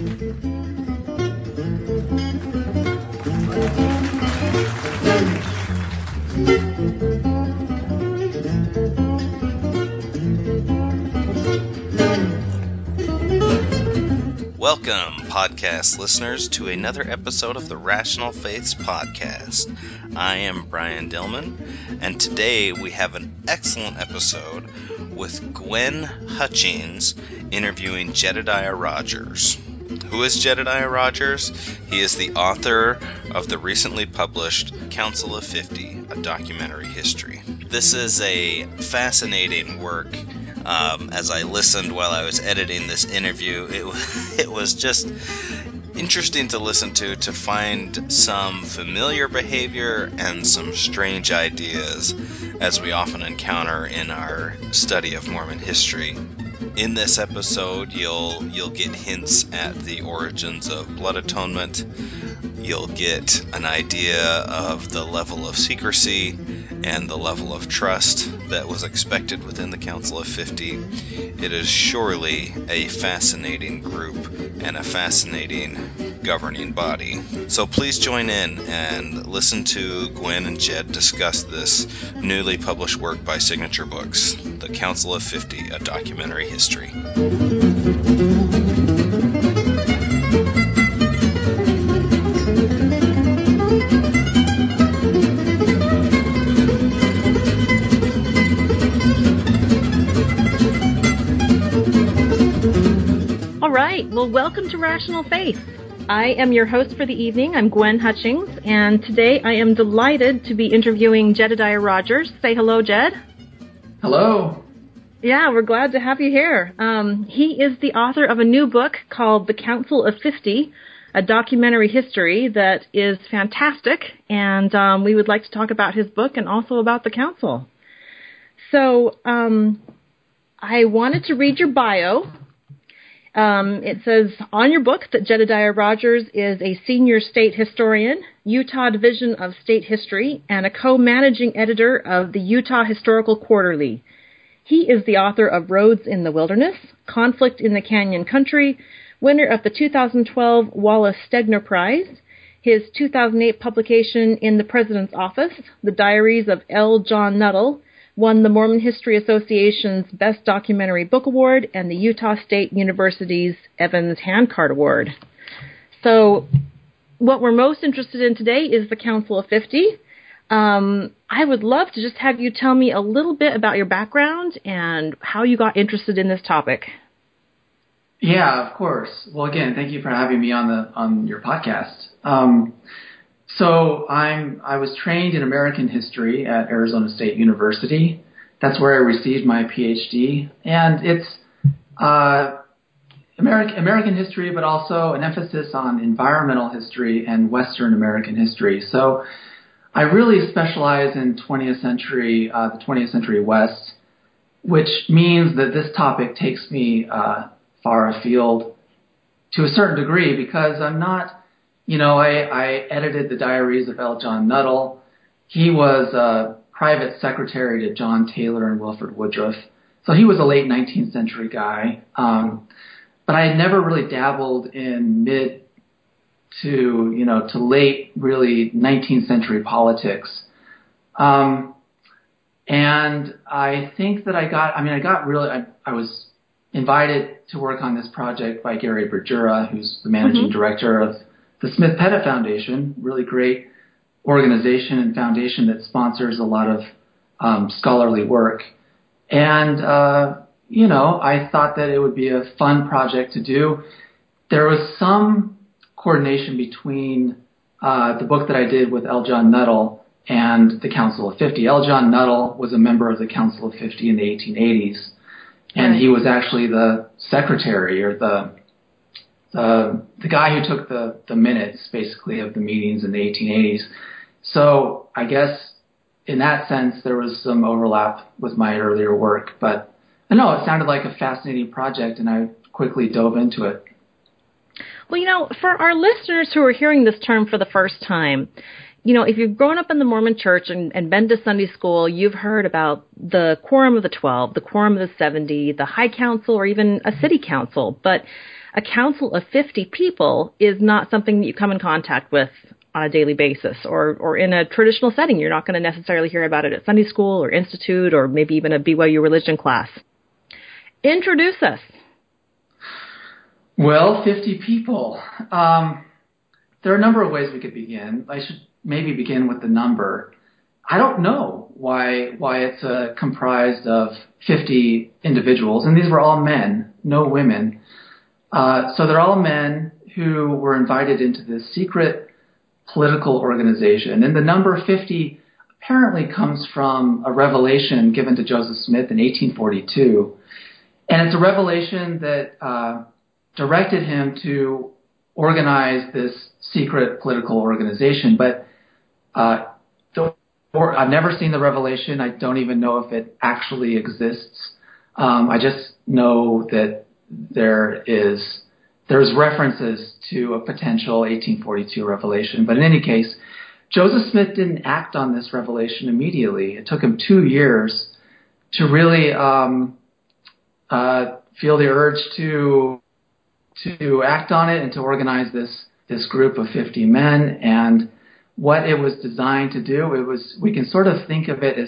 Welcome, podcast listeners, to another episode of the Rational Faiths Podcast. I am Brian Dillman, and today we have an excellent episode with Gwen Hutchings interviewing Jedediah Rogers. Who is Jedediah Rogers? He is the author of the recently published Council of 50, a documentary history. This is a fascinating work. As I listened while I was editing this interview, it was just interesting to listen to find some familiar behavior and some strange ideas, as we often encounter in our study of Mormon history. In this episode, you'll get hints at the origins of blood atonement. You'll get an idea of the level of secrecy and the level of trust that was expected within the Council of 50. It is surely a fascinating group and a fascinating governing body. So please join in and listen to Gwen and Jed discuss this newly published work by Signature Books, The Council of 50, a documentary history. All right. Well, welcome to Rational Faith. I am your host for the evening. I'm Gwen Hutchings, and today I am delighted to be interviewing Jedediah Rogers. Say hello, Jed. Hello. Yeah, we're glad to have you here. He is the author of a new book called The Council of 50, a documentary history that is fantastic, and we would like to talk about his book and also about the council. So I wanted to read your bio. It says on your book that Jedediah Rogers is a senior state historian, Utah Division of State History, and a co-managing editor of the Utah Historical Quarterly. He is the author of Roads in the Wilderness, Conflict in the Canyon Country, winner of the 2012 Wallace Stegner Prize, his 2008 publication In the President's Office, The Diaries of L. John Nuttall, won the Mormon History Association's Best Documentary Book Award and the Utah State University's Evans Handcart Award. So what we're most interested in today is the Council of 50. I would love to just have you tell me a little bit about your background and how you got interested in this topic. Yeah, of course. Well, again, thank you for having me on your podcast. So I was trained in American history at Arizona State University. That's where I received my PhD, and it's American history, but also an emphasis on environmental history and Western American history. So I really specialize in the 20th century West, which means that this topic takes me far afield to a certain degree because I'm not. I edited the Diaries of L. John Nuttall. He was a private secretary to John Taylor and Wilford Woodruff. So he was a late 19th century guy. But I had never really dabbled in mid to late, really 19th century politics. And I think that I was invited to work on this project by Gary Bergera, who's the managing director of the Smith Pettit Foundation, really great organization and foundation that sponsors a lot of scholarly work. And, I thought that it would be a fun project to do. There was some coordination between the book that I did with L. John Nuttall and the Council of 50. L. John Nuttall was a member of the Council of 50 in the 1880s, and he was actually the secretary or the guy who took the minutes, basically, of the meetings in the 1880s. So I guess in that sense, there was some overlap with my earlier work. But I know it sounded like a fascinating project, and I quickly dove into it. Well, for our listeners who are hearing this term for the first time, if you've grown up in the Mormon church and been to Sunday school, you've heard about the Quorum of the 12, the Quorum of the 70, the High Council, or even a city council. But a council of 50 people is not something that you come in contact with on a daily basis or in a traditional setting. You're not going to necessarily hear about it at Sunday school or institute or maybe even a BYU religion class. Introduce us. Well, 50 people. There are a number of ways we could begin. I should maybe begin with the number. I don't know why it's comprised of 50 individuals, and these were all men, no women. So they're all men who were invited into this secret political organization. And the number 50 apparently comes from a revelation given to Joseph Smith in 1842. And it's a revelation that directed him to organize this secret political organization. But I've never seen the revelation. I don't even know if it actually exists. I just know that there's references to a potential 1842 revelation. But in any case, Joseph Smith didn't act on this revelation immediately. It took him 2 years to really feel the urge to act on it and to organize this group of 50 men. And what it was designed to do, we can sort of think of it as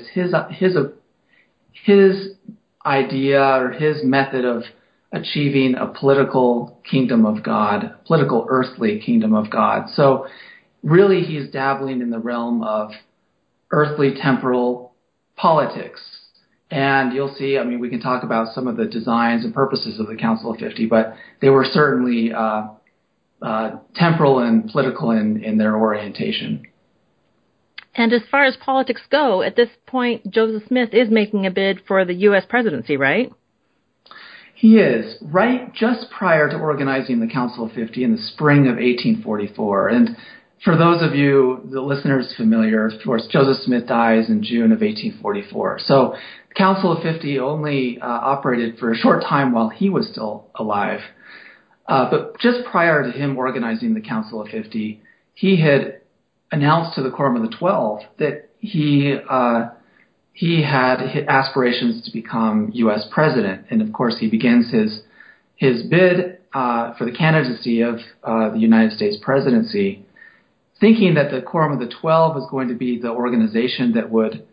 his idea or his method of achieving a political kingdom of God, political earthly kingdom of God. So really he's dabbling in the realm of earthly temporal politics. And you'll see, we can talk about some of the designs and purposes of the Council of 50, but they were certainly temporal and political in their orientation. And as far as politics go, at this point, Joseph Smith is making a bid for the U.S. presidency, right? He is, right just prior to organizing the Council of 50 in the spring of 1844. And for those of you, the listeners familiar, of course, Joseph Smith dies in June of 1844. So the Council of 50 only operated for a short time while he was still alive. But just prior to him organizing the Council of 50, he had announced to the Quorum of the 12 that he had aspirations to become U.S. president. And of course, he begins his bid for the candidacy of the United States presidency, thinking that the Quorum of the 12 was going to be the organization that would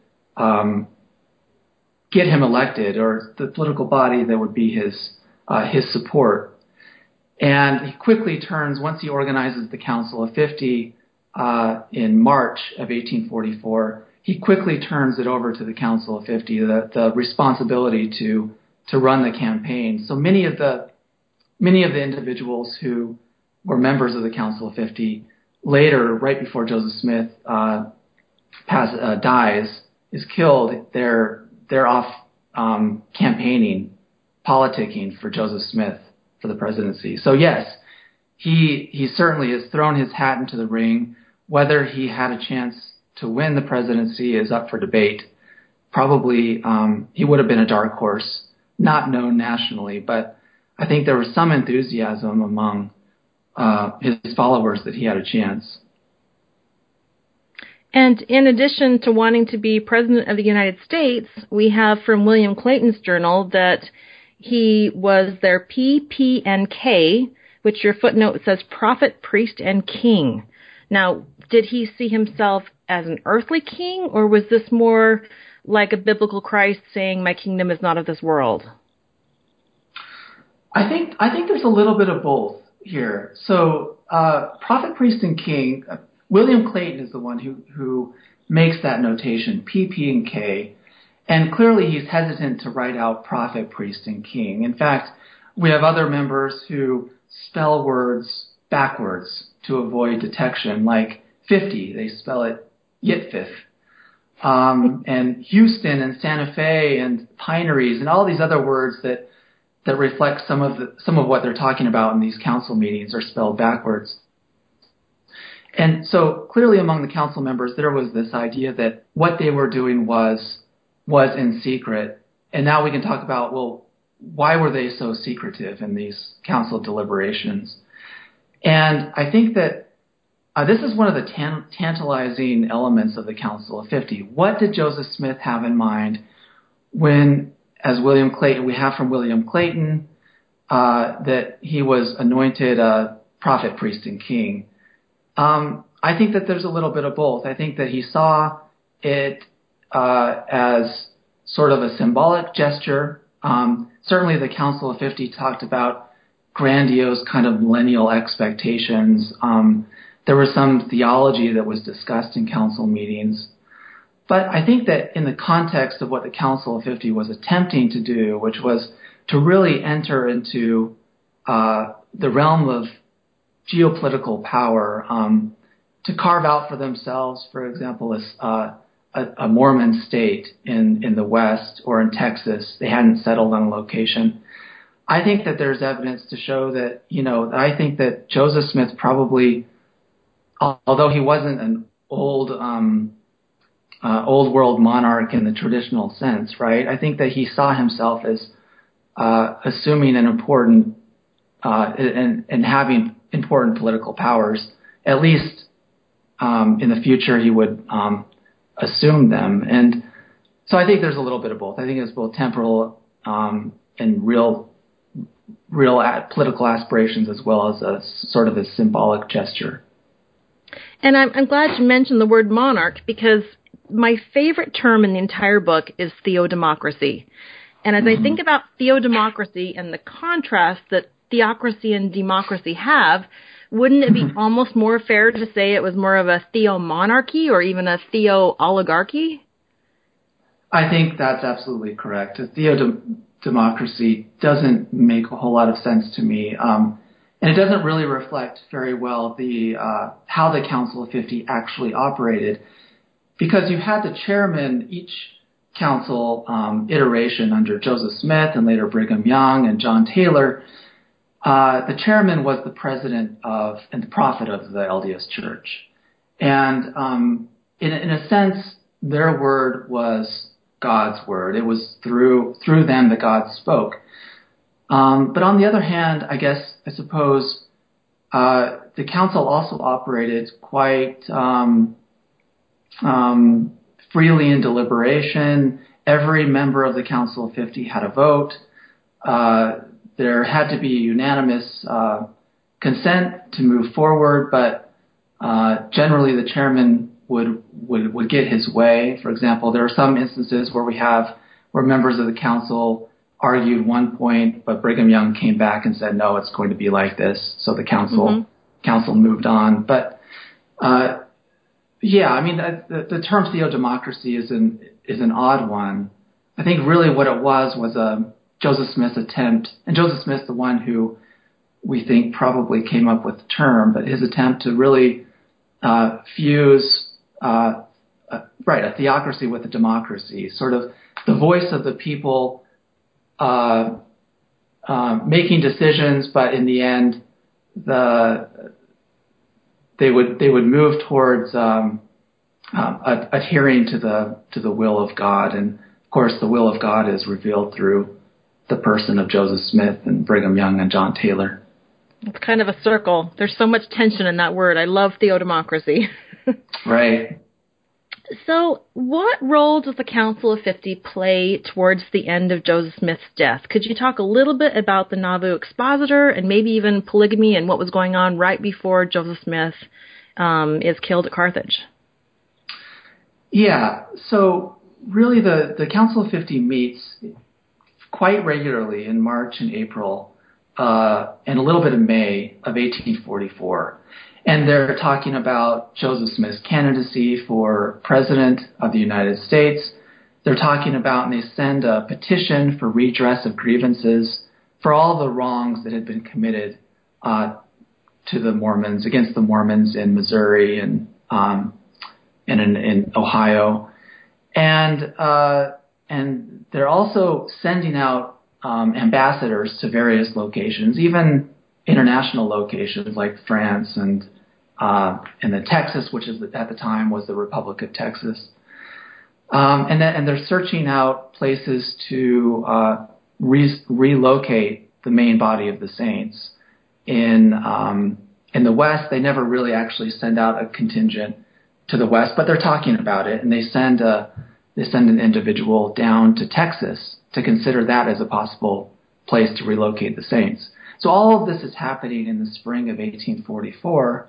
get him elected, or the political body that would be his support. And he quickly turns, once he organizes the Council of 50 in March of 1844, he quickly turns it over to the Council of 50, the responsibility to run the campaign. So many of the individuals who were members of the Council of 50 later, right before Joseph Smith is killed, they're off campaigning, politicking for Joseph Smith for the presidency. So yes, he certainly has thrown his hat into the ring. Whether he had a chance to win the presidency is up for debate. Probably he would have been a dark horse, not known nationally, but I think there was some enthusiasm among his followers that he had a chance. And in addition to wanting to be president of the United States, we have from William Clayton's journal that he was their PPNK, which your footnote says prophet, priest, and king. Now, did he see himself as an earthly king, or was this more like a biblical Christ saying, "My kingdom is not of this world"? I think there's a little bit of both here. So, prophet, priest, and king. William Clayton is the one who makes that notation, PP and K, and clearly he's hesitant to write out prophet, priest, and king. In fact, we have other members who spell words backwards to avoid detection, like 50, they spell it Yitfif. And Houston and Santa Fe and pineries and all these other words that reflect some of what they're talking about in these council meetings are spelled backwards. And so clearly among the council members, there was this idea that what they were doing was in secret. And now we can talk about, well, why were they so secretive in these council deliberations? And I think that this is one of the tantalizing elements of the Council of 50. What did Joseph Smith have in mind when, as William Clayton, we have from William Clayton, that he was anointed a prophet, priest, and king? I think that there's a little bit of both. I think that he saw it as sort of a symbolic gesture. Certainly the Council of 50 talked about grandiose kind of millennial expectations. There was some theology that was discussed in council meetings. But I think that in the context of what the Council of 50 was attempting to do, which was to really enter into the realm of geopolitical power, to carve out for themselves, for example, a Mormon state in the West or in Texas. They hadn't settled on a location. I think that there's evidence to show that, I think that Joseph Smith probably, although he wasn't an old world monarch in the traditional sense, right? I think that he saw himself as assuming an important and having important political powers. At least in the future, he would assume them. And so I think there's a little bit of both. I think it's both temporal and real political aspirations, as well as a sort of a symbolic gesture. And I'm glad you mentioned the word monarch, because my favorite term in the entire book is theodemocracy. And as I think about theodemocracy and the contrast that theocracy and democracy have, wouldn't it be almost more fair to say it was more of a theomonarchy or even a theo-oligarchy? I think that's absolutely correct. Theodemocracy doesn't make a whole lot of sense to me. And it doesn't really reflect very well how the Council of 50 actually operated, because you had the chairman each council iteration under Joseph Smith and later Brigham Young and John Taylor. The chairman was the president and the prophet of the LDS Church. And in a sense, their word was God's word. It was through them that God spoke. But on the other hand, I suppose the council also operated quite freely in deliberation. Every member of the Council of 50 had a vote. There had to be unanimous consent to move forward, but generally the chairman would get his way. For example, there are some instances where members of the council argued one point, but Brigham Young came back and said, no, it's going to be like this. So the council moved on. But the term theodemocracy is an odd one. I think really what it was Joseph Smith's attempt, and Joseph Smith's the one who we think probably came up with the term, but his attempt to really fuse a theocracy with a democracy, sort of the voice of the people making decisions, but in the end, they would move towards adhering to the will of God. And of course, the will of God is revealed through the person of Joseph Smith and Brigham Young and John Taylor. It's kind of a circle. There's so much tension in that word. I love theodemocracy. Right. So what role does the Council of 50 play towards the end of Joseph Smith's death? Could you talk a little bit about the Nauvoo Expositor and maybe even polygamy and what was going on right before Joseph Smith is killed at Carthage? Yeah. So really the Council of 50 meets quite regularly in March and April and a little bit in May of 1844. And they're talking about Joseph Smith's candidacy for president of the United States. They're talking about, and they send a petition for redress of grievances for all the wrongs that had been committed to the Mormons, against the Mormons in Missouri and in Ohio. And they're also sending out ambassadors to various locations, even international locations like France and the Texas, which is at the time was the Republic of Texas. And they're searching out places to relocate the main body of the saints in in the West, they never really actually send out a contingent to the West, but they're talking about it, and they send an individual down to Texas to consider that as a possible place to relocate the Saints. So all of this is happening in the spring of 1844.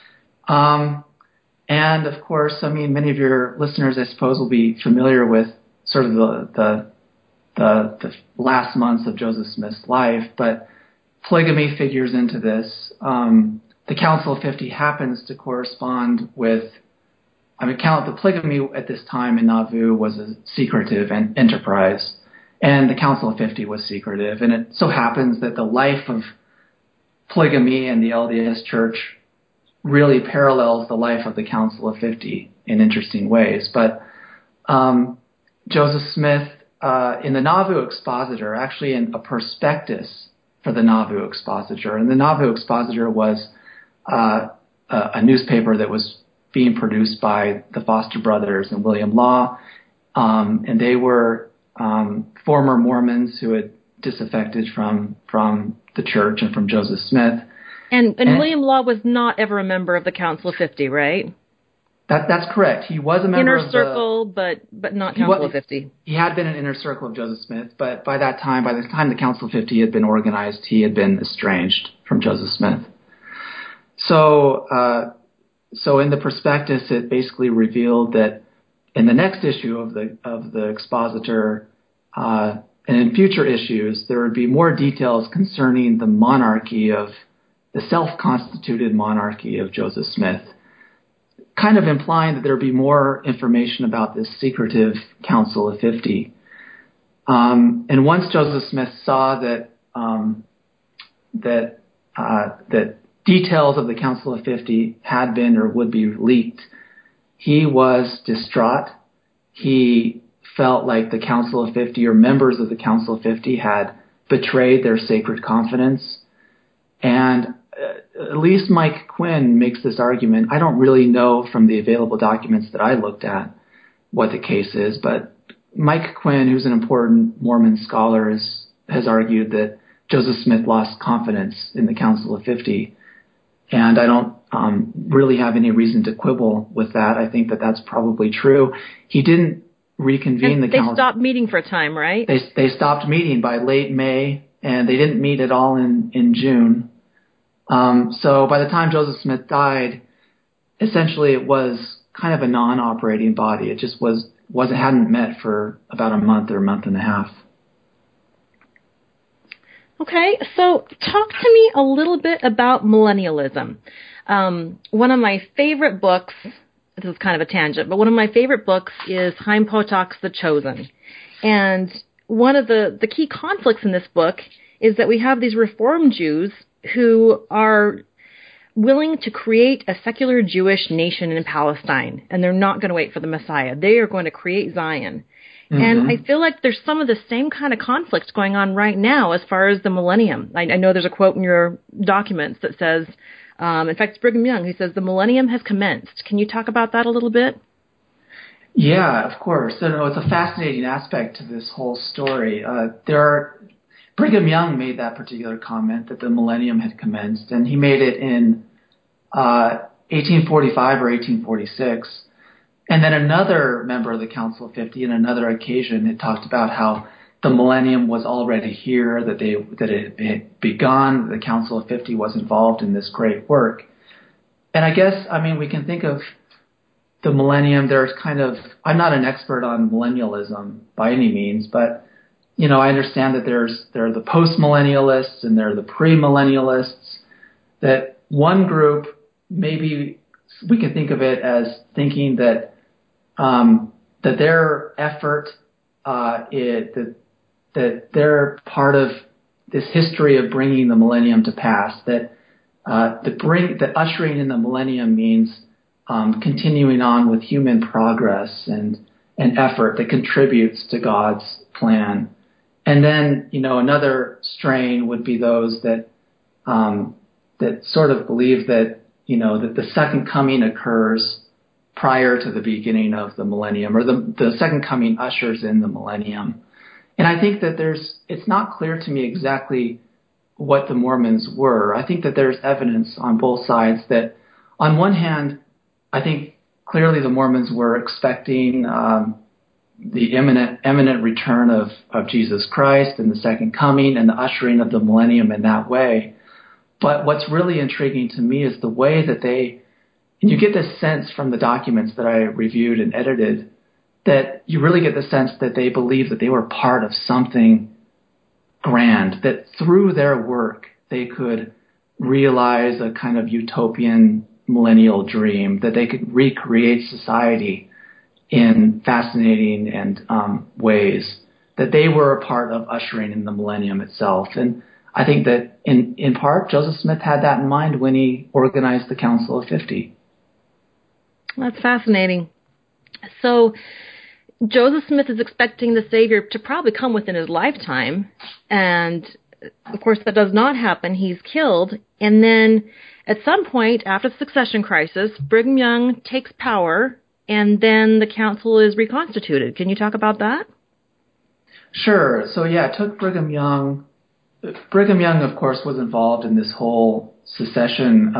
And of course, I mean, many of your listeners, I suppose, will be familiar with sort of the last months of Joseph Smith's life, but polygamy figures into this. The Council of 50 happens to correspond with, the polygamy at this time in Nauvoo was a secretive enterprise, and the Council of 50 was secretive. And it so happens that the life of polygamy in the LDS Church really parallels the life of the Council of 50 in interesting ways. But Joseph Smith, in the Nauvoo Expositor, actually in a prospectus for the Nauvoo Expositor, and the Nauvoo Expositor was a newspaper that was being produced by the Foster brothers and William Law, and they were former Mormons who had disaffected from the church and from Joseph Smith. And William Law was not ever a member of the Council of 50, right? That's correct. He was a member of the Inner Circle, but not Council of 50. He had been an Inner Circle of Joseph Smith, but by the time the Council of 50 had been organized, he had been estranged from Joseph Smith. So in the prospectus, it basically revealed that in the next issue of the Expositor, and in future issues, there would be more details concerning the self-constituted monarchy of Joseph Smith, kind of implying that there would be more information about this secretive Council of 50. And once Joseph Smith saw that details of the Council of 50 had been or would be leaked, he was distraught. He felt like the Council of 50 or members of the Council of 50 had betrayed their sacred confidence. And at least Mike Quinn makes this argument. I don't really know from the available documents that I looked at what the case is, but Mike Quinn, who's an important Mormon scholar, has argued that Joseph Smith lost confidence in the Council of 50. And I don't really have any reason to quibble with that. I think that that's probably true. He didn't reconvene the council. They stopped meeting for a time, right? They stopped meeting by late May, and they didn't meet at all in June. So by the time Joseph Smith died, essentially it was kind of a non-operating body. It just hadn't met for about a month or a month and a half. Okay, so talk to me a little bit about millennialism. One of my favorite books, this is kind of a tangent, but one of my favorite books is Chaim Potak's The Chosen. And one of the key conflicts in this book is that we have these Reform Jews who are willing to create a secular Jewish nation in Palestine, and they're not going to wait for the Messiah. They are going to create Zion. Mm-hmm. And I feel like there's some of the same kind of conflicts going on right now as far as the millennium. I know there's a quote in your documents that says, in fact, it's Brigham Young who says, the millennium has commenced. Can you talk about that a little bit? Yeah, of course. So, it's a fascinating aspect to this whole story. Brigham Young made that particular comment that the millennium had commenced, and he made it in 1845 or 1846. And then another member of the Council of 50 on another occasion had talked about how the millennium was already here, that it had begun, the Council of 50 was involved in this great work. And I guess, we can think of the millennium, I'm not an expert on millennialism by any means, but, I understand that there are the post-millennialists and there are the pre-millennialists, that one group, maybe we can think of it as thinking that their effort, that they're part of this history of bringing the millennium to pass. That ushering in the millennium means continuing on with human progress and effort that contributes to God's plan. And then, another strain would be those that sort of believe that that the second coming occurs prior to the beginning of the millennium, or the second coming ushers in the millennium. And I think that it's not clear to me exactly what the Mormons were. I think that there's evidence on both sides that, on one hand, I think clearly the Mormons were expecting the imminent return of Jesus Christ and the second coming and the ushering of the millennium in that way. But what's really intriguing to me is the way that and you get this sense from the documents that I reviewed and edited, that you really get the sense that they believe that they were part of something grand, that through their work they could realize a kind of utopian millennial dream, that they could recreate society in fascinating and ways, that they were a part of ushering in the millennium itself. And I think that in part Joseph Smith had that in mind when he organized the Council of 50. That's fascinating. So Joseph Smith is expecting the Savior to probably come within his lifetime, and of course that does not happen. He's killed, and then at some point after the succession crisis, Brigham Young takes power, and then the council is reconstituted. Can you talk about that? Sure. So it took Brigham Young. Brigham Young, of course, was involved in this whole succession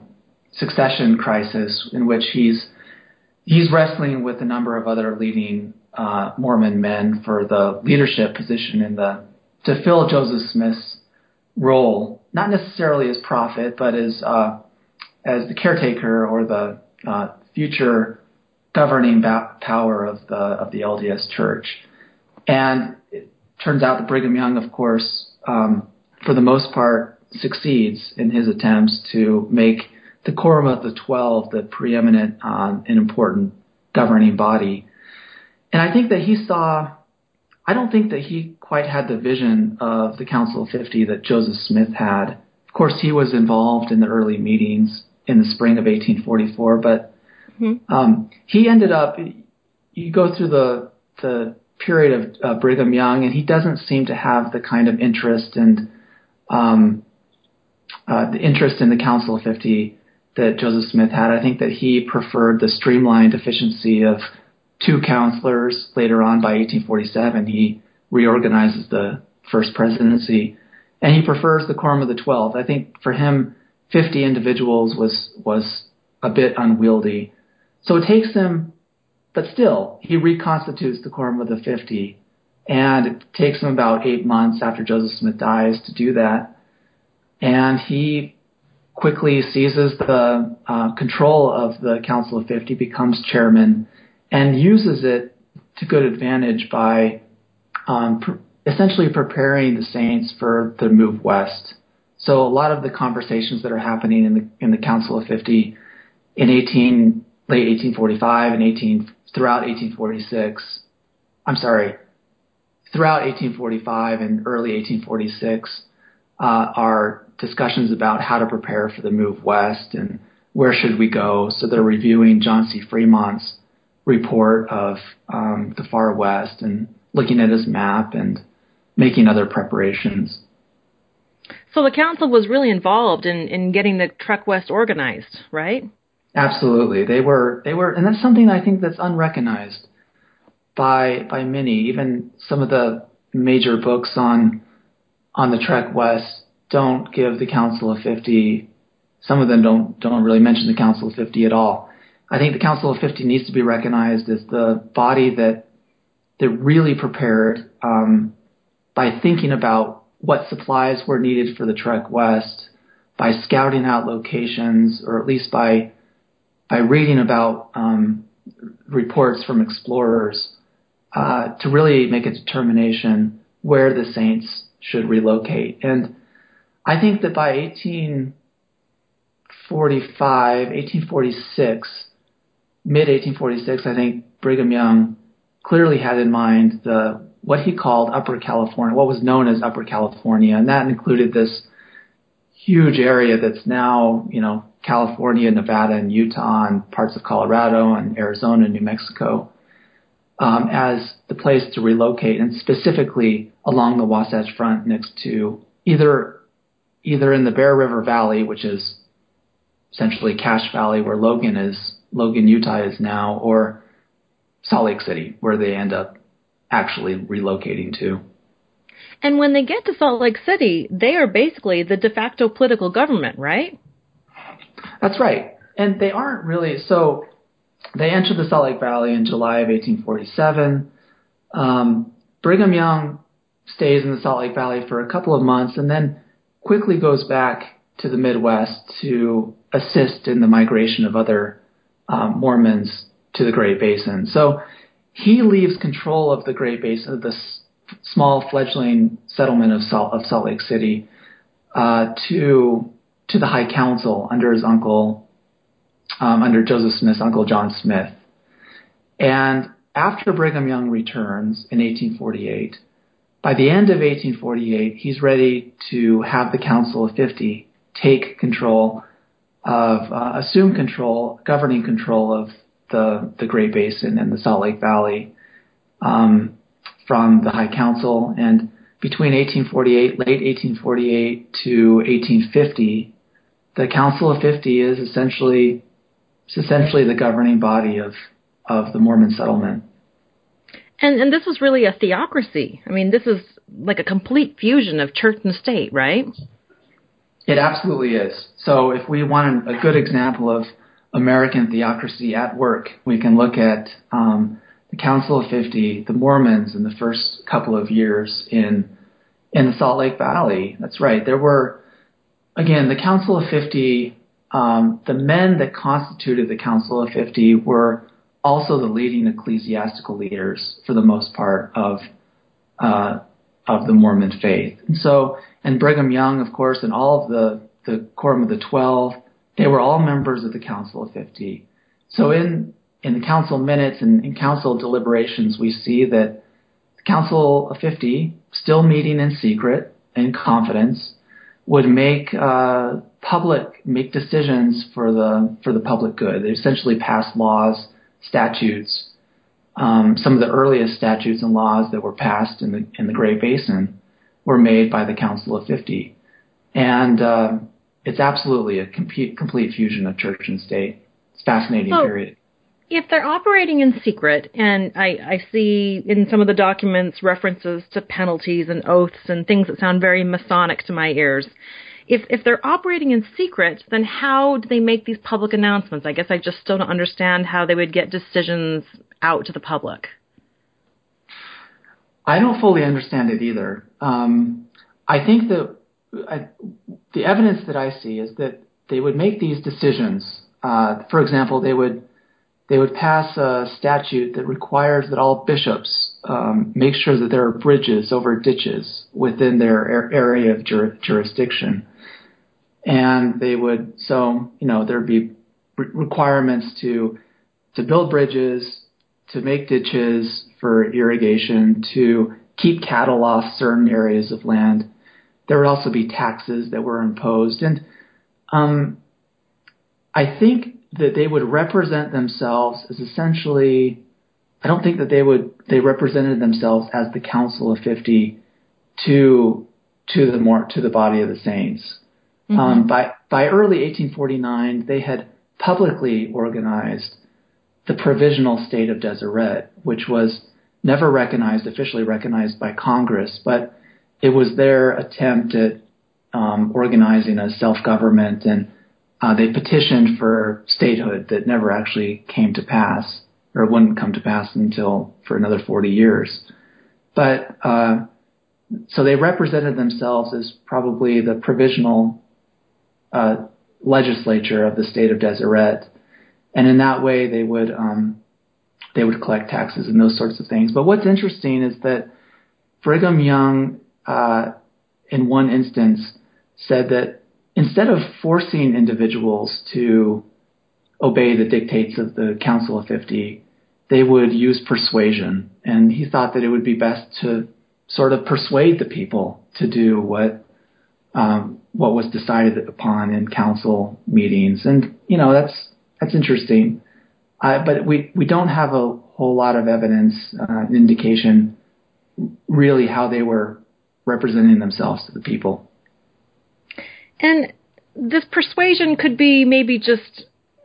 crisis in which he's wrestling with a number of other leading Mormon men for the leadership position to fill Joseph Smith's role, not necessarily as prophet, but as the caretaker or the future governing power of the LDS Church. And it turns out that Brigham Young, of course, for the most part, succeeds in his attempts to make the Quorum of the 12 the preeminent and important governing body. And I think that I don't think that he quite had the vision of the Council of 50 that Joseph Smith had. Of course, he was involved in the early meetings in the spring of 1844, but he ended up, you go through the period of Brigham Young, and he doesn't seem to have the kind of interest in the Council of 50 that Joseph Smith had. I think that he preferred the streamlined efficiency of two counselors. Later on, by 1847, he reorganizes the first presidency, and he prefers the Quorum of the 12. I think for him, 50 individuals was a bit unwieldy. So it takes him, but still, he reconstitutes the Quorum of the 50, and it takes him about 8 months after Joseph Smith dies to do that. And he quickly seizes the control of the Council of 50, becomes chairman, and uses it to good advantage by essentially preparing the saints for the move west. So a lot of the conversations that are happening in the Council of 50 in late 1845 and throughout 1845 and early 1846 are discussions about how to prepare for the move west and where should we go. So they're reviewing John C. Fremont's report of the far west and looking at his map and making other preparations. So the council was really involved in getting the Trek West organized, right? Absolutely. They were, and that's something I think that's unrecognized by many. Even some of the major books on the Trek West don't give the Council of 50. Some of them don't really mention the Council of 50 at all. I think the Council of 50 needs to be recognized as the body that really prepared by thinking about what supplies were needed for the Trek West, by scouting out locations, or at least by reading about reports from explorers to really make a determination where the saints should relocate. And I think that by 1846, mid-1846, I think Brigham Young clearly had in mind what he called Upper California, what was known as Upper California, and that included this huge area that's now, California, Nevada, and Utah, and parts of Colorado, and Arizona, and New Mexico, as the place to relocate, and specifically along the Wasatch Front next to either in the Bear River Valley, which is essentially Cache Valley, where Logan, Utah is now, or Salt Lake City, where they end up actually relocating to. And when they get to Salt Lake City, they are basically the de facto political government, right? That's right. And they aren't really, so they entered the Salt Lake Valley in July of 1847. Brigham Young stays in the Salt Lake Valley for a couple of months and then quickly goes back to the Midwest to assist in the migration of other Mormons to the Great Basin. So he leaves control of the Great Basin, of the small fledgling settlement of Salt Lake City, to the High Council under his uncle, under Joseph Smith's uncle John Smith. And after Brigham Young returns in 1848, by the end of 1848, he's ready to have the Council of 50 take control of, assume control, governing control of the Great Basin and the Salt Lake Valley from the High Council. And between 1848, late 1848 to 1850, the Council of 50 is essentially the governing body of the Mormon settlement. And this was really a theocracy. I mean, this is like a complete fusion of church and state, right? It absolutely is. So if we want a good example of American theocracy at work, we can look at the Council of 50, the Mormons in the first couple of years in the Salt Lake Valley. That's right. There were, again, the Council of 50, the men that constituted the Council of 50 were also the leading ecclesiastical leaders for the most part of the Mormon faith. And Brigham Young, of course, and all of the Quorum of the 12, they were all members of the Council of 50. So in the council minutes and in council deliberations, we see that the Council of 50, still meeting in secret, in confidence, would make decisions for the public good. They essentially passed laws, statutes. Some of the earliest statutes and laws that were passed in the Great Basin were made by the Council of 50. And it's absolutely a complete fusion of church and state. It's a fascinating period. If they're operating in secret, and I see in some of the documents references to penalties and oaths and things that sound very Masonic to my ears, if they're operating in secret, then how do they make these public announcements? I guess I just still don't understand how they would get decisions out to the public. I don't fully understand it either. I think that the evidence that I see is that they would make these decisions. For example, they would pass a statute that requires that all bishops make sure that there are bridges over ditches within their area of jurisdiction. And they would, there'd be requirements to build bridges, to make ditches for irrigation, to keep cattle off certain areas of land. There would also be taxes that were imposed. And I think that they would represent themselves as essentially, I don't think that they represented themselves as the Council of 50 to the body of the saints. Mm-hmm. By early 1849, they had publicly organized the Provisional State of Deseret, which was never officially recognized by Congress, but it was their attempt at organizing a self-government, and they petitioned for statehood that never actually came to pass, or wouldn't come to pass until for another 40 years. But so they represented themselves as probably the provisional legislature of the state of Deseret, and in that way they would collect taxes and those sorts of things. But what's interesting is that Brigham Young, in one instance, said that instead of forcing individuals to obey the dictates of the Council of 50, they would use persuasion. And he thought that it would be best to sort of persuade the people to do what was decided upon in council meetings. And, that's interesting. But we don't have a whole lot of evidence, indication, really how they were representing themselves to the people. And this persuasion could be maybe just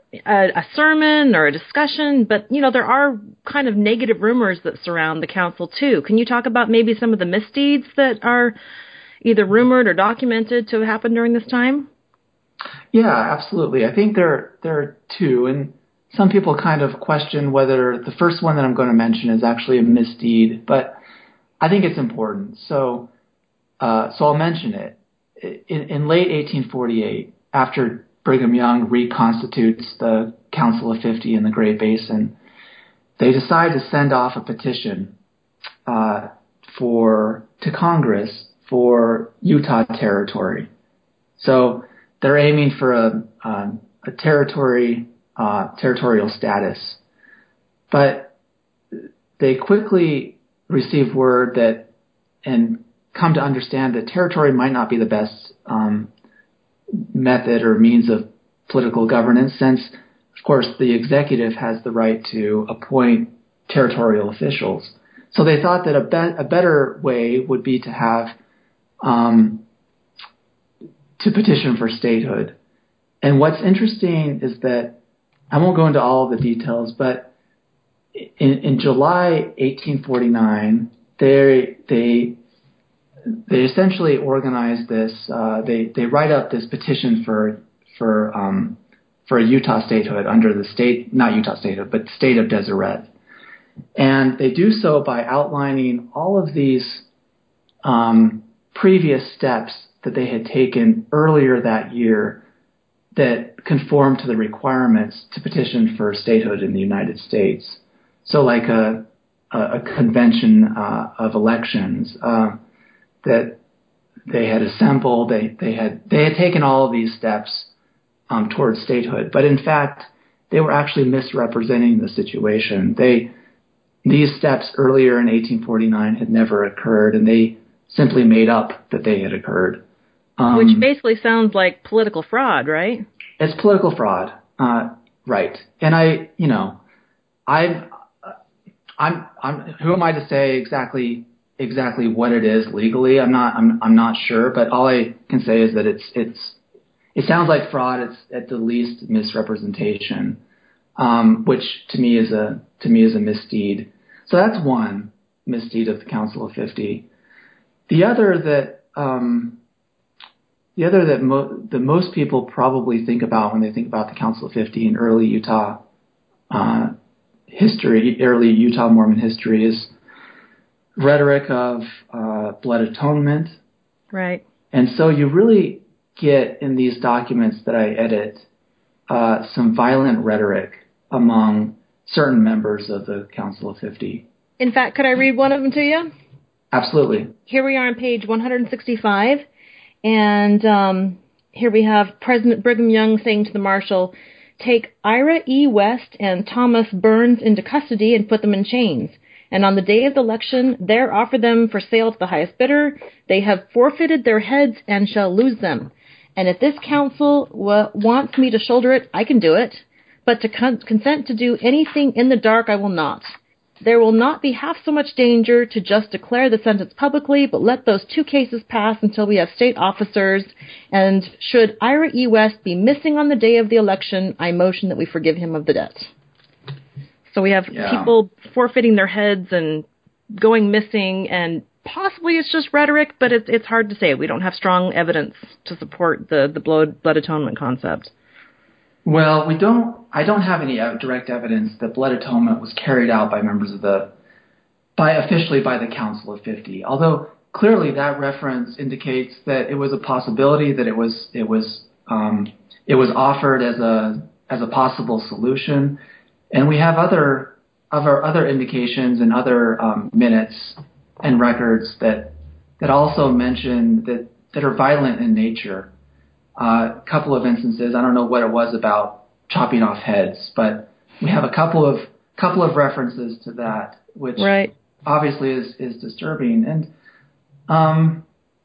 a sermon or a discussion, but, there are kind of negative rumors that surround the council, too. Can you talk about maybe some of the misdeeds that are either rumored or documented to have happened during this time? Yeah, absolutely. I think there are two, and some people kind of question whether the first one that I'm going to mention is actually a misdeed, but I think it's important. So I'll mention it. In late 1848, after Brigham Young reconstitutes the Council of 50 in the Great Basin, they decide to send off a petition to Congress for Utah Territory. So they're aiming for a territorial status, but they quickly receive word that and come to understand that territory might not be the best method or means of political governance, since, of course, the executive has the right to appoint territorial officials. So they thought that a better way would be to have to petition for statehood. And what's interesting is that, I won't go into all of the details, but in July 1849, they essentially organize this. They write up this petition for a Utah statehood under the state, not Utah statehood, but state of Deseret, and they do so by outlining all of these previous steps that they had taken earlier that year that conform to the requirements to petition for statehood in the United States. So, like a convention of elections. That they had assembled, they had taken all of these steps towards statehood, but in fact they were actually misrepresenting the situation. These steps earlier in 1849 had never occurred, and they simply made up that they had occurred. Which basically sounds like political fraud, right? It's political fraud, right? And I'm who am I to say exactly what it is legally? I'm not sure, but all I can say is that it sounds like fraud. It's at the least misrepresentation, which to me is a misdeed. So that's one misdeed of the Council of 50. The other that most people probably think about when they think about the Council of 50 in early Utah history, early Utah Mormon history, is rhetoric of blood atonement. Right. And so you really get in these documents that I edit some violent rhetoric among certain members of the Council of 50. In fact, could I read one of them to you? Absolutely. Here we are on page 165, and here we have President Brigham Young saying to the marshal, "Take Ira E. West and Thomas Burns into custody and put them in chains. And on the day of the election, there offer them for sale to the highest bidder. They have forfeited their heads and shall lose them. And if this council wants me to shoulder it, I can do it. But to consent to do anything in the dark, I will not. There will not be half so much danger to just declare the sentence publicly, but let those two cases pass until we have state officers. And should Ira E. West be missing on the day of the election, I motion that we forgive him of the debt." So we have people forfeiting their heads and going missing, and possibly it's just rhetoric, but it's hard to say. We don't have strong evidence to support the blood atonement concept. Well, I don't have any direct evidence that blood atonement was carried out by members of officially by the Council of 50. Although clearly that reference indicates that it was a possibility, that it was offered as a possible solution. And we have other indications and other minutes and records that also mention that are violent in nature. A couple of instances, I don't know what it was about chopping off heads, but we have a couple of references to that, which obviously is disturbing. And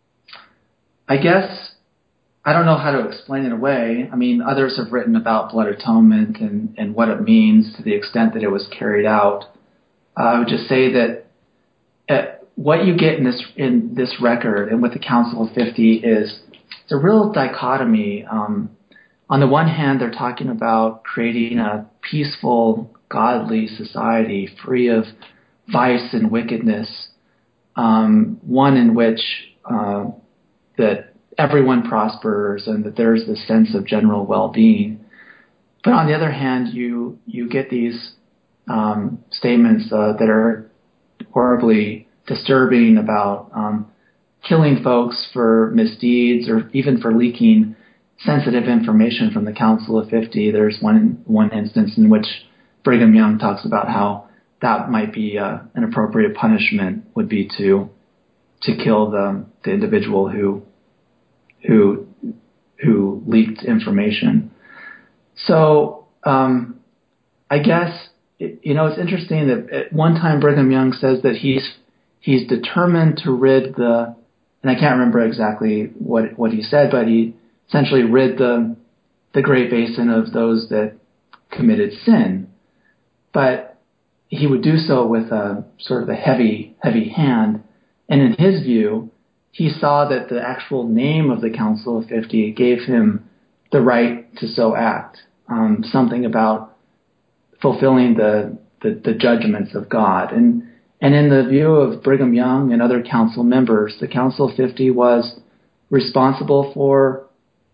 I guess I don't know how to explain it away. I mean, others have written about blood atonement and what it means to the extent that it was carried out. I would just say that what you get in this record and with the Council of 50 is it's a real dichotomy on the one hand, they're talking about creating a peaceful, godly society free of vice and wickedness, one in which that everyone prospers and that there's this sense of general well-being. But on the other hand, you get these statements that are horribly disturbing about killing folks for misdeeds or even for leaking sensitive information from the Council of 50. There's one instance in which Brigham Young talks about how that might be an appropriate punishment would be to kill the individual who leaked information. So I guess it's interesting that at one time Brigham Young says that he's determined to rid and I can't remember exactly what he said, but he essentially rid the Great Basin of those that committed sin. But he would do so with a sort of a heavy hand. And in his view, he saw that the actual name of the Council of 50 gave him the right to so act, something about fulfilling the judgments of God. And in the view of Brigham Young and other council members, the Council of 50 was responsible for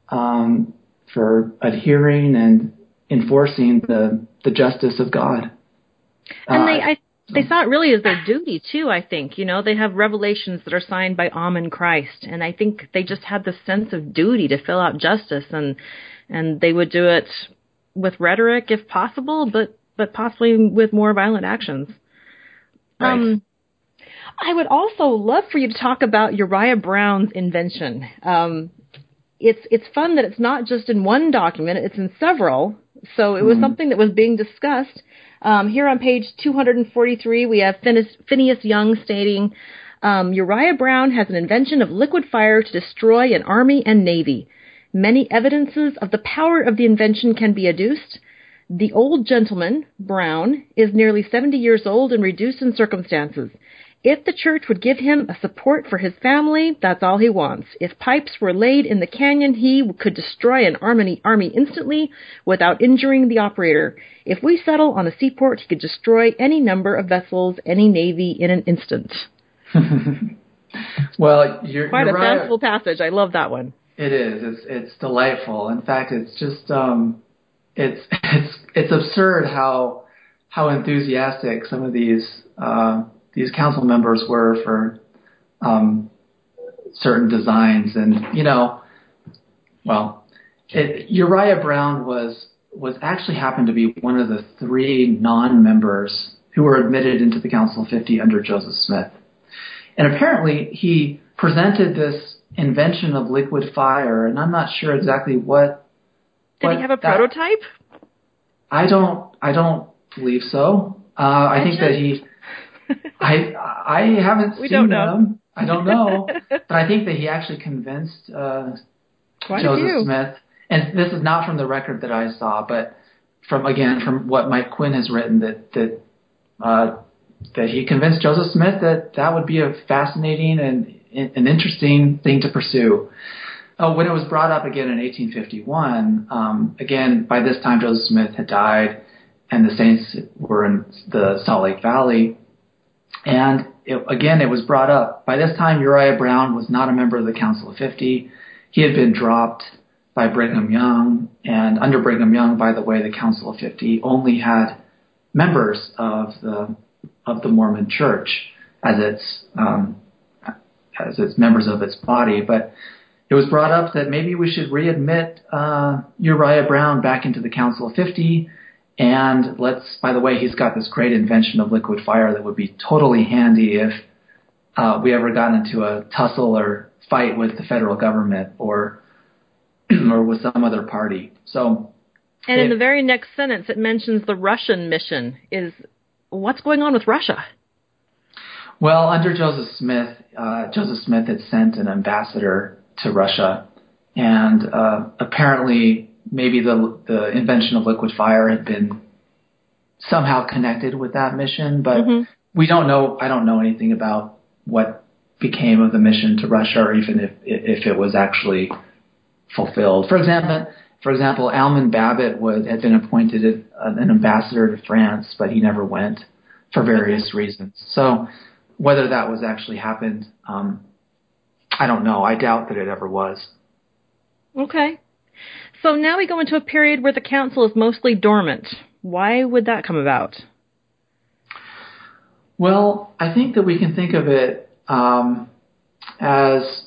adhering and enforcing the justice of God. And they saw it really as their duty too, I think. They have revelations that are signed by Amen Christ, and I think they just had this sense of duty to fill out justice, and they would do it with rhetoric if possible, but possibly with more violent actions. Right. I would also love for you to talk about Uriah Brown's invention. It's fun that it's not just in one document, it's in several. So it was something that was being discussed. Here on page 243, we have Phineas Young stating, Uriah Brown has an invention of liquid fire to destroy an army and navy. Many evidences of the power of the invention can be adduced. The old gentleman, Brown, is nearly 70 years old and reduced in circumstances. If the church would give him a support for his family, that's all he wants. If pipes were laid in the canyon, he could destroy an army instantly without injuring the operator. If we settle on a seaport, he could destroy any number of vessels, any navy in an instant. Well, quite you're a right. fanciful passage. I love that one. It is. It's delightful. In fact, it's just it's absurd how enthusiastic some of these council members were for certain designs, and Uriah Brown was actually happened to be one of the 3 non-members who were admitted into the Council of 50 under Joseph Smith, and apparently he presented this invention of liquid fire, and I'm not sure exactly what. Did he have a prototype? I don't believe so. I think that he. I haven't seen them. I don't know, but I think that he actually convinced Joseph Smith, and this is not from the record that I saw, but from what Mike Quinn has written, that he convinced Joseph Smith that would be a fascinating and an interesting thing to pursue. When it was brought up again in 1851, again, by this time Joseph Smith had died and the Saints were in the Salt Lake Valley. And it was brought up. By this time, Uriah Brown was not a member of the Council of 50. He had been dropped by Brigham Young. And under Brigham Young, by the way, the Council of 50 only had members of the Mormon Church as its members of its body. But it was brought up that maybe we should readmit Uriah Brown back into the Council of 50. And by the way, he's got this great invention of liquid fire that would be totally handy if we ever got into a tussle or fight with the federal government or with some other party. So, in the very next sentence, it mentions the Russian mission. What's going on with Russia? Well, under Joseph Smith had sent an ambassador to Russia, and apparently maybe the invention of liquid fire had been somehow connected with that mission, but we don't know. I don't know anything about what became of the mission to Russia, or even if it was actually fulfilled. For example, For example, Almond Babbitt had been appointed an ambassador to France, but he never went for various reasons. So whether that was actually happened, I don't know. I doubt that it ever was. Okay. So now we go into a period where the council is mostly dormant. Why would that come about? Well, I think that we can think of it as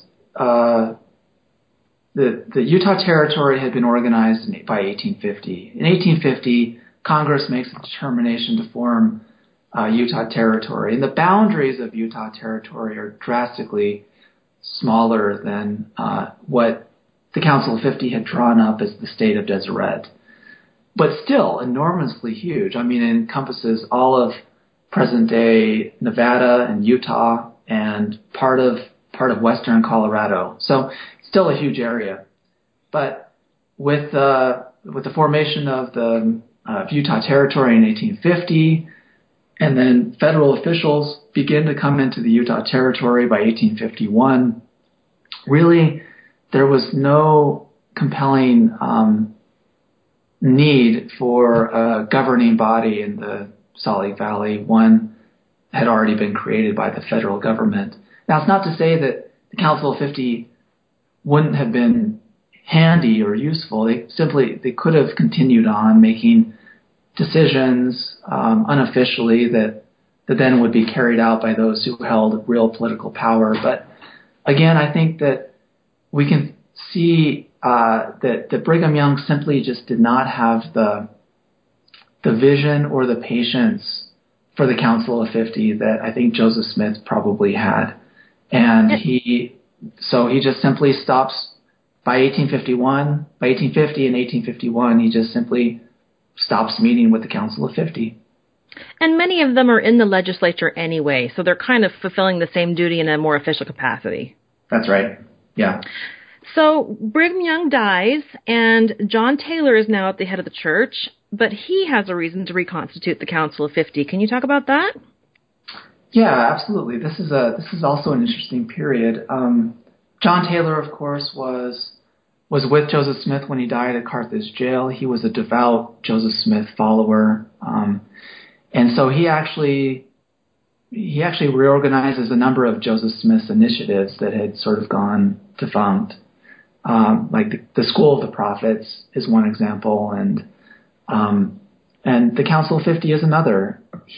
the Utah Territory had been organized by 1850. In 1850, Congress makes a determination to form Utah Territory, and the boundaries of Utah Territory are drastically smaller than what the Council of 50 had drawn up as the state of Deseret, but still enormously huge. I mean, it encompasses all of present-day Nevada and Utah and part of western Colorado. So still a huge area. But with the formation of the Utah Territory in 1850, and then federal officials begin to come into the Utah Territory by 1851, really there was no compelling need for a governing body in the Salt Lake Valley. One had already been created by the federal government. Now, it's not to say that the Council of 50 wouldn't have been handy or useful. They could have continued on making decisions unofficially that then would be carried out by those who held real political power. But again, I think that we can see that Brigham Young simply just did not have the vision or the patience for the Council of 50 that I think Joseph Smith probably had. And he just simply stops by 1851. By 1850 and 1851, he just simply stops meeting with the Council of 50. And many of them are in the legislature anyway, so they're kind of fulfilling the same duty in a more official capacity. That's right. Yeah. So Brigham Young dies, and John Taylor is now at the head of the church, but he has a reason to reconstitute the Council of 50. Can you talk about that? Yeah, absolutely. This is also an interesting period. John Taylor, of course, was with Joseph Smith when he died at Carthage jail. He was a devout Joseph Smith follower, and so he actually reorganizes a number of Joseph Smith's initiatives that had sort of gone defunct. Like the School of the Prophets is one example, and the Council of 50 is another.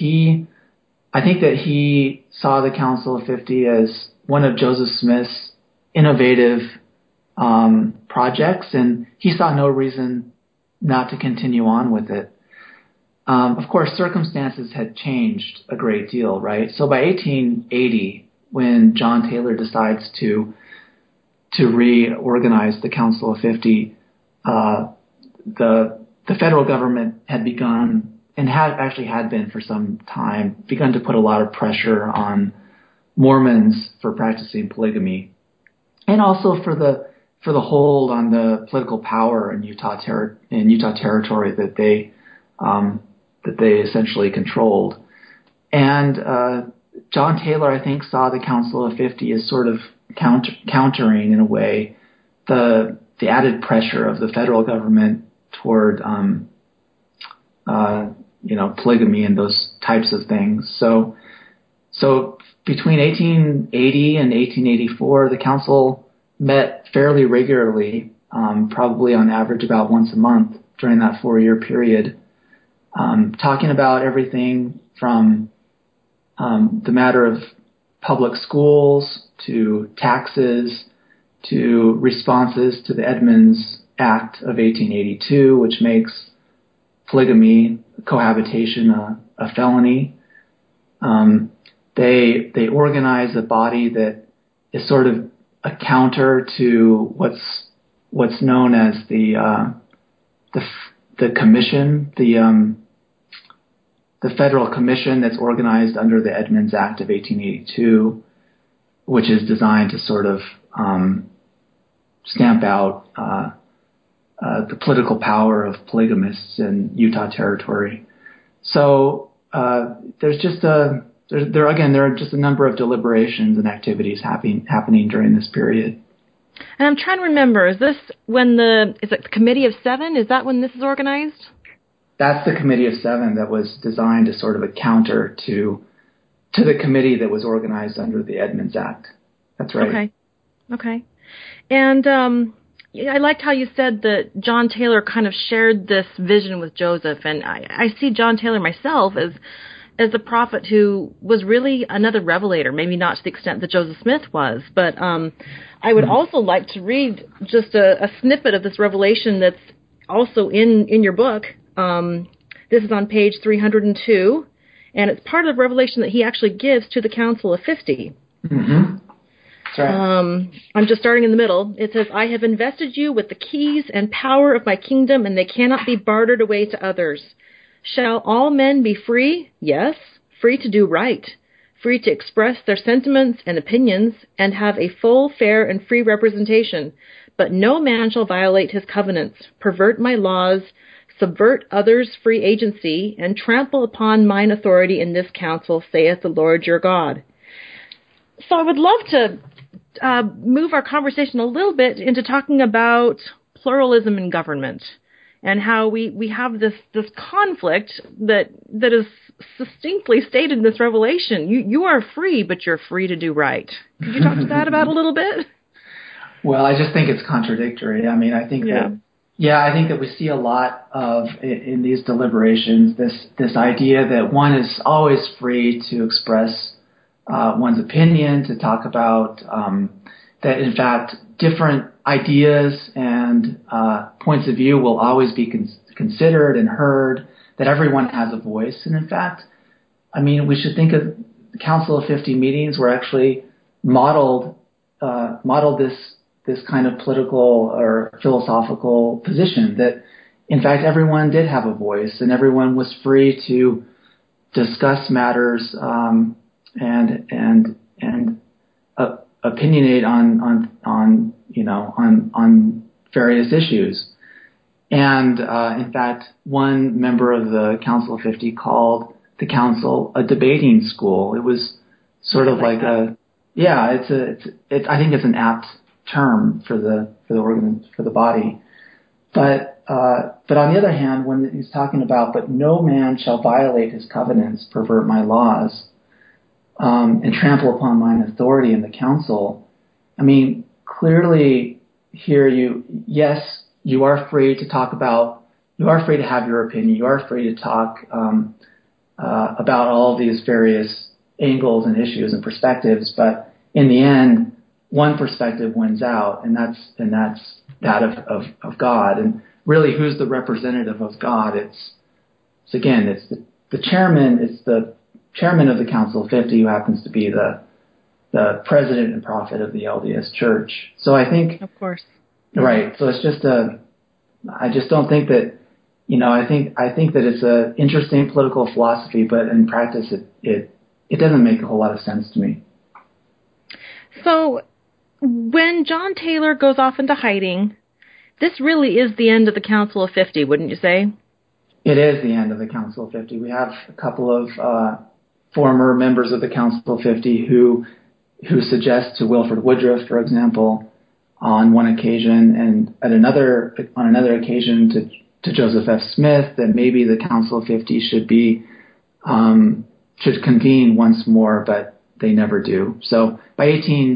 I think that he saw the Council of 50 as one of Joseph Smith's innovative projects, and he saw no reason not to continue on with it. Of course, circumstances had changed a great deal, right? So by 1880, when John Taylor decides to reorganize the Council of 50, the federal government had begun, and had been for some time, begun to put a lot of pressure on Mormons for practicing polygamy, and also for the hold on the political power in Utah Territory that they essentially controlled. And John Taylor, I think, saw the Council of 50 as sort of countering, in a way, the added pressure of the federal government toward polygamy and those types of things. So between 1880 and 1884, the council met fairly regularly, probably on average about once a month during that 4-year period, talking about everything from the matter of public schools to taxes to responses to the Edmunds Act of 1882, which makes polygamy, cohabitation, a felony. They organize a body that is sort of a counter to what's known as the commission, the federal commission that's organized under the Edmunds Act of 1882, which is designed to sort of stamp out the political power of polygamists in Utah Territory. So there are just a number of deliberations and activities happening during this period. And I'm trying to remember, is it the Committee of Seven? Is that when this is organized? That's the Committee of Seven that was designed as sort of a counter to the committee that was organized under the Edmunds Act. That's right. Okay. And I liked how you said that John Taylor kind of shared this vision with Joseph, and I see John Taylor myself as a prophet who was really another revelator, maybe not to the extent that Joseph Smith was, but I would also like to read just a snippet of this revelation that's also in your book. This is on page 302, and it's part of the revelation that he actually gives to the Council of 50. Mm-hmm. That's right. I'm just starting in the middle. It says, I have invested you with the keys and power of my kingdom, and they cannot be bartered away to others. Shall all men be free? Yes, free to do right, free to express their sentiments and opinions, and have a full, fair, and free representation. But no man shall violate his covenants, pervert my laws, subvert others' free agency, and trample upon mine authority in this council, saith the Lord your God. So I would love to move our conversation a little bit into talking about pluralism in government and how we have this conflict that is succinctly stated in this revelation. You are free, but you're free to do right. Could you talk to that about a little bit? Well, I just think it's contradictory. I mean, I think I think that we see a lot of in these deliberations this idea that one is always free to express one's opinion, to talk about that, in fact, different ideas and points of view will always be considered and heard, that everyone has a voice. And in fact, I mean, we should think of the Council of 50 meetings were actually modeled this kind of political or philosophical position that, in fact, everyone did have a voice and everyone was free to discuss matters and opinionate on various issues. And in fact, one member of the Council of 50 called the council a debating school. It was sort of like I think it's an apt term for the body. But on the other hand, when he's talking about, but no man shall violate his covenants, pervert my laws, and trample upon mine authority in the council. I mean, clearly here you are free to talk about, you are free to have your opinion, you are free to talk about all of these various angles and issues and perspectives, but in the end, one perspective wins out, and that's that of God. And really, who's the representative of God? It's the chairman. It's the chairman of the Council of 50, who happens to be the president and prophet of the LDS Church. So I think, of course, right. So it's just I just don't think that, I think that it's an interesting political philosophy, but in practice, it doesn't make a whole lot of sense to me. So when John Taylor goes off into hiding, this really is the end of the Council of 50, wouldn't you say? It is the end of the Council of 50. We have a couple of former members of the Council of 50 who suggest to Wilford Woodruff, for example, on one occasion, and on another occasion to Joseph F. Smith, that maybe the Council of 50 should convene once more, but they never do. So by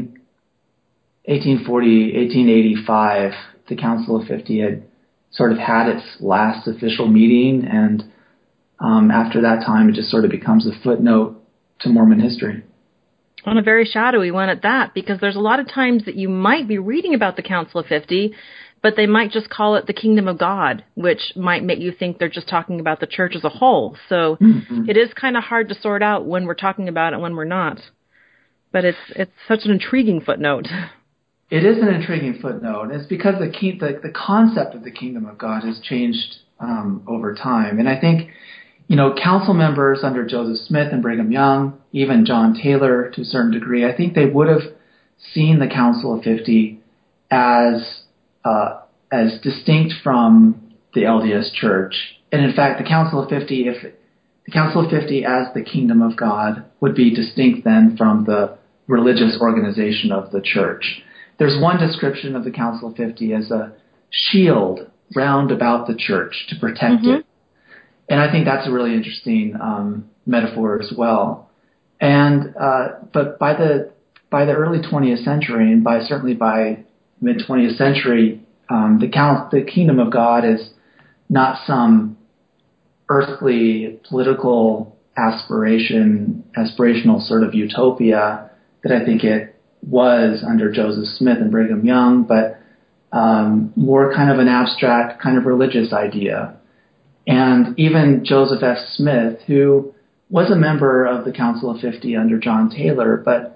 1885, the Council of 50 had sort of had its last official meeting, and after that time, it just sort of becomes a footnote to Mormon history. On a very shadowy one at that, because there's a lot of times that you might be reading about the Council of 50, but they might just call it the Kingdom of God, which might make you think they're just talking about the church as a whole. So It is kind of hard to sort out when we're talking about it and when we're not. But it's such an intriguing footnote. It is an intriguing footnote. It's because the concept of the Kingdom of God has changed over time. And I think, council members under Joseph Smith and Brigham Young, even John Taylor to a certain degree, I think they would have seen the Council of 50 as distinct from the LDS Church. And in fact, the Council of 50, if the Council of 50 as the Kingdom of God would be distinct then from the religious organization of the church, there's one description of the Council of 50 as a shield round about the church to protect it. And I think that's a really interesting metaphor as well. And but by the early 20th century, and certainly by mid 20th century, the kingdom of God is not some earthly political aspirational sort of utopia that I think it was under Joseph Smith and Brigham Young, but more kind of an abstract kind of religious idea. And even Joseph F. Smith, who was a member of the Council of 50 under John Taylor, but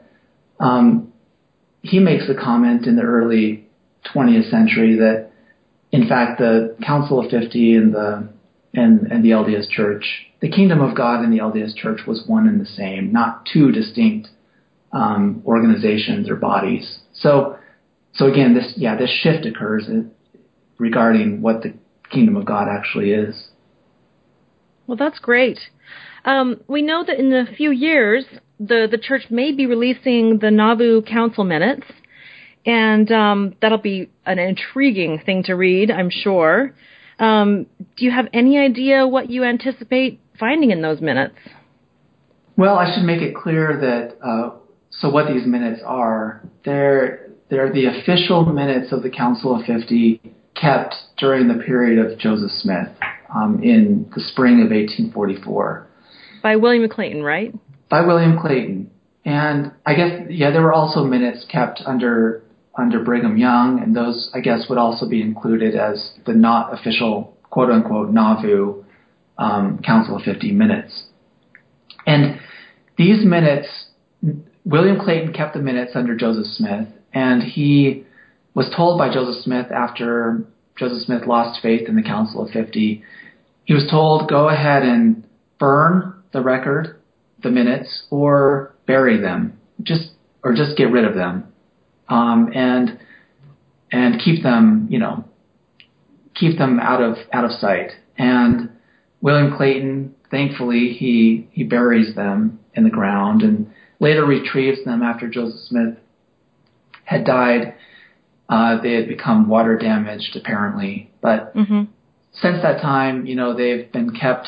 he makes a comment in the early 20th century that, in fact, the Council of 50 and the LDS Church, the kingdom of God and the LDS Church was one and the same, not two distinct organizations or bodies. So again, this shift occurs regarding what the kingdom of God actually is. Well, that's great. We know that in a few years, the church may be releasing the Nauvoo Council minutes, and that'll be an intriguing thing to read, I'm sure. Do you have any idea what you anticipate finding in those minutes? Well, I should make it clear that so what these minutes are, they're the official minutes of the Council of 50 kept during the period of Joseph Smith in the spring of 1844. By William Clayton, right? By William Clayton. And I guess, there were also minutes kept under Brigham Young, and those, I guess, would also be included as the not official, quote-unquote, Nauvoo Council of 50 minutes. And these minutes, William Clayton kept the minutes under Joseph Smith, and he was told by Joseph Smith after Joseph Smith lost faith in the Council of 50, he was told, go ahead and burn the record, the minutes, or bury them, just get rid of them, and keep them, keep them out of sight. And William Clayton, thankfully, he buries them in the ground and later retrieves them after Joseph Smith had died. They had become water damaged, apparently, but since that time, they've been kept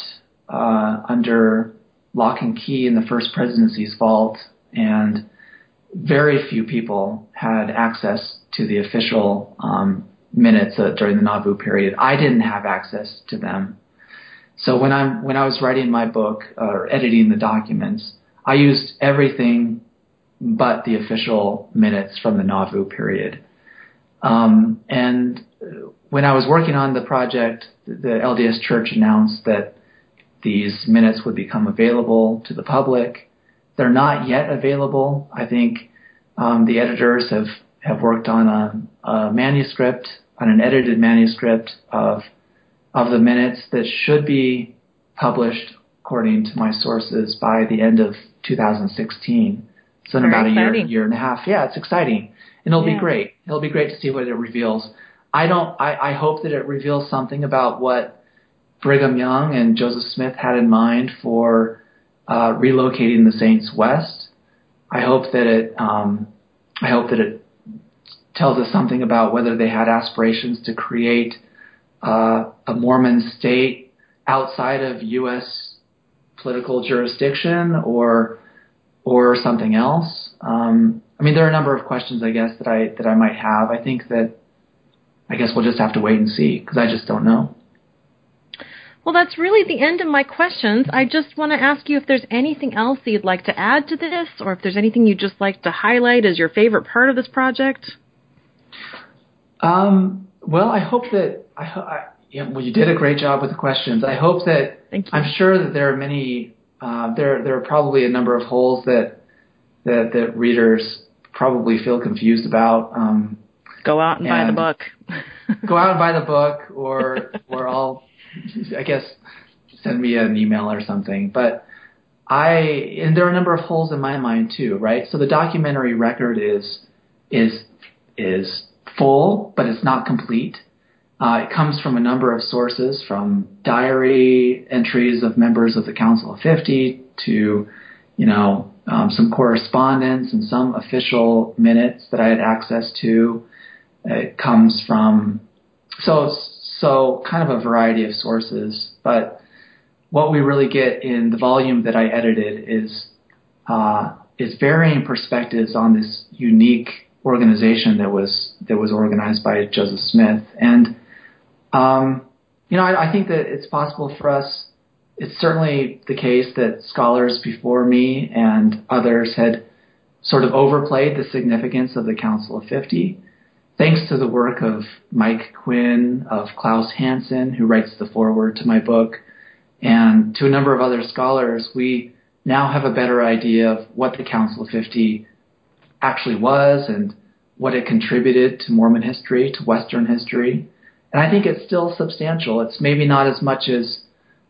under lock and key in the First Presidency's vault, and very few people had access to the official minutes during the Nauvoo period. I didn't have access to them. So when I was writing my book or editing the documents, I used everything but the official minutes from the Nauvoo period. And when I was working on the project, the LDS Church announced that these minutes would become available to the public. They're not yet available. I think the editors have worked on a manuscript, on an edited manuscript of the minutes that should be published, according to my sources, by the end of 2016. So in about a year and a half. Yeah, it's exciting. And it'll be great. It'll be great to see what it reveals. I hope that it reveals something about what Brigham Young and Joseph Smith had in mind for relocating the Saints west. I hope that it tells us something about whether they had aspirations to create a Mormon state outside of U.S. political jurisdiction or something else. There are a number of questions, I guess, that I might have. I guess we'll just have to wait and see, because I just don't know. Well, that's really the end of my questions. I just want to ask you if there's anything else that you'd like to add to this, or if there's anything you'd just like to highlight as your favorite part of this project. Well, I hope that you did a great job with the questions. I hope that I'm sure that there are many. There are probably a number of holes that readers probably feel confused about. Go out and buy the book. Go out and buy the book, or I'll, I guess, send me an email or something. But and there are a number of holes in my mind too, right? So the documentary record is full, but it's not complete. It comes from a number of sources, from diary entries of members of the Council of 50 to some correspondence and some official minutes that I had access to. It comes from so kind of a variety of sources, but what we really get in the volume that I edited is varying perspectives on this unique organization that was organized by Joseph Smith. And I think that it's possible for us. It's certainly the case that scholars before me and others had sort of overplayed the significance of the Council of 50. Thanks to the work of Mike Quinn, of Klaus Hansen, who writes the foreword to my book, and to a number of other scholars, we now have a better idea of what the Council of 50 actually was and what it contributed to Mormon history, to Western history. And I think it's still substantial. It's maybe not as much as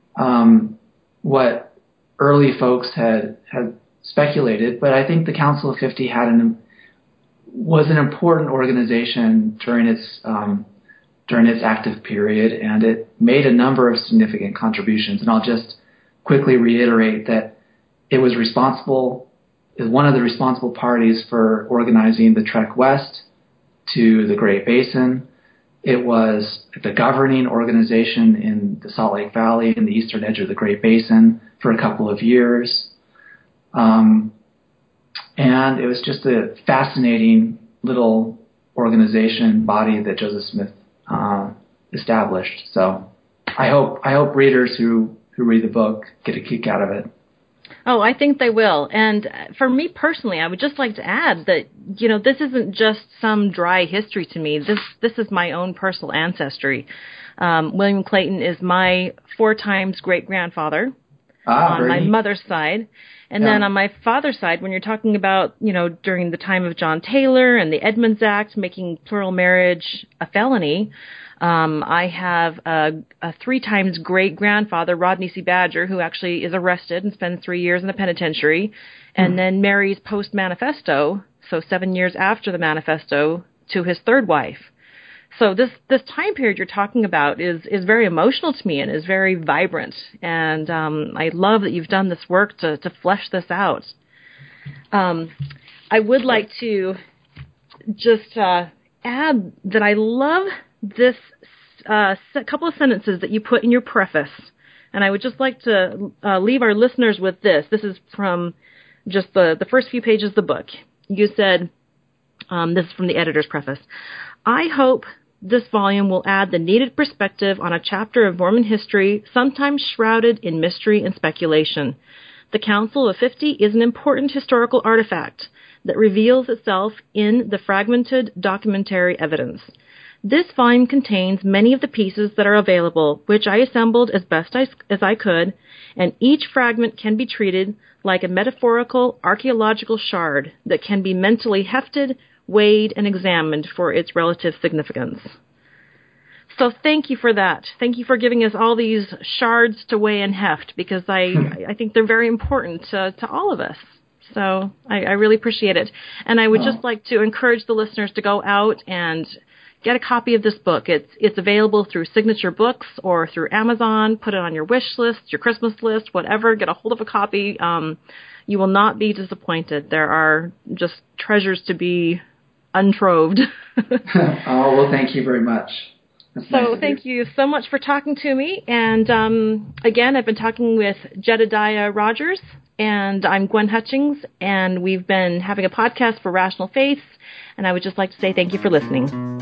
what early folks had speculated, but I think the Council of 50 was an important organization during its active period, and it made a number of significant contributions. And I'll just quickly reiterate that it was one of the responsible parties for organizing the Trek West to the Great Basin. It was the governing organization in the Salt Lake Valley in the eastern edge of the Great Basin for a couple of years. And it was just a fascinating little organization body that Joseph Smith established. So I hope readers who read the book get a kick out of it. Oh, I think they will. And for me personally, I would just like to add that, this isn't just some dry history to me. This is my own personal ancestry. William Clayton is my 4 times great-grandfather on my mother's side. And then on my father's side, when you're talking about, during the time of John Taylor and the Edmunds Act making plural marriage a felony, I have a 3 times great-grandfather, Rodney C. Badger, who actually is arrested and spends 3 years in the penitentiary, and then marries post-manifesto, so 7 years after the manifesto, to his 3rd wife. So this time period you're talking about is very emotional to me and is very vibrant, and I love that you've done this work to flesh this out. I would like to just add that I love this couple of sentences that you put in your preface, and I would just like to leave our listeners with this. This is from just the first few pages of the book. You said, this is from the editor's preface, "I hope this volume will add the needed perspective on a chapter of Mormon history sometimes shrouded in mystery and speculation. The Council of 50 is an important historical artifact that reveals itself in the fragmented documentary evidence. This volume contains many of the pieces that are available, which I assembled as best as I could, and each fragment can be treated like a metaphorical archaeological shard that can be mentally hefted, weighed, and examined for its relative significance." So thank you for that. Thank you for giving us all these shards to weigh and heft, because I think they're very important to all of us. So I really appreciate it. And I would just like to encourage the listeners to go out and get a copy of this book. It's available through Signature Books or through Amazon. Put it on your wish list, your Christmas list, whatever. Get a hold of a copy. You will not be disappointed. There are just treasures to be untroved. Oh, well, thank you very much. So thank you so much for talking to me. And again, I've been talking with Jedediah Rogers, and I'm Gwen Hutchings, and we've been having a podcast for Rational Faiths, and I would just like to say thank you for listening.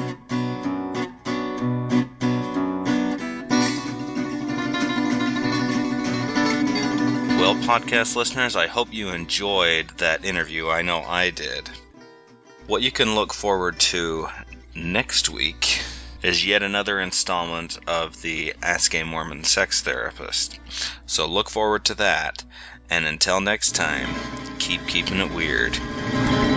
Well, podcast listeners, I hope you enjoyed that interview. I know I did. What you can look forward to next week is yet another installment of the Ask a Mormon Sex Therapist. So look forward to that. And until next time, keep keeping it weird.